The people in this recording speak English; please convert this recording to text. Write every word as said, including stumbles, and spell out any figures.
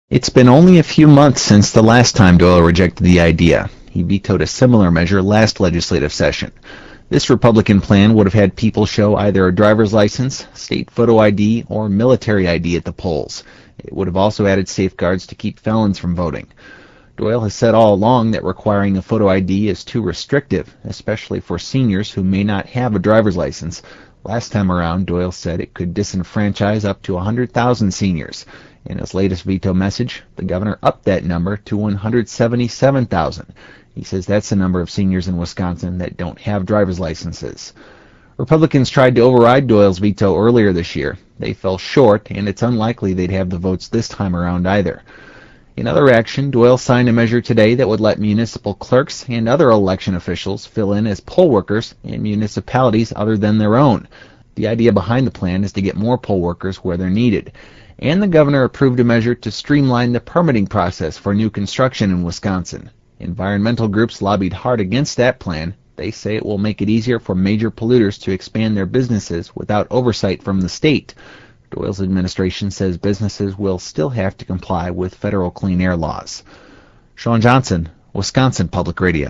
It's been only a few months since the last time Doyle rejected the idea. He vetoed a similar measure last legislative session. This Republican plan would have had people show either a driver's license, state photo I D, or military I D at the polls. It would have also added safeguards to keep felons from voting. Doyle has said all along that requiring a photo I D is too restrictive, especially for seniors who may not have a driver's license. Last time around, Doyle said it could disenfranchise up to one hundred thousand seniors. In his latest veto message, the governor upped that number to one hundred seventy-seven thousand. He says that's the number of seniors in Wisconsin that don't have driver's licenses. Republicans tried to override Doyle's veto earlier this year. They fell short, and it's unlikely they'd have the votes this time around either. In other action, Doyle signed a measure today that would let municipal clerks and other election officials fill in as poll workers in municipalities other than their own. The idea behind the plan is to get more poll workers where they're needed. And the governor approved a measure to streamline the permitting process for new construction in Wisconsin. Environmental groups lobbied hard against that plan. They say it will make it easier for major polluters to expand their businesses without oversight from the state. Doyle's administration says businesses will still have to comply with federal clean air laws. Sean Johnson, Wisconsin Public Radio.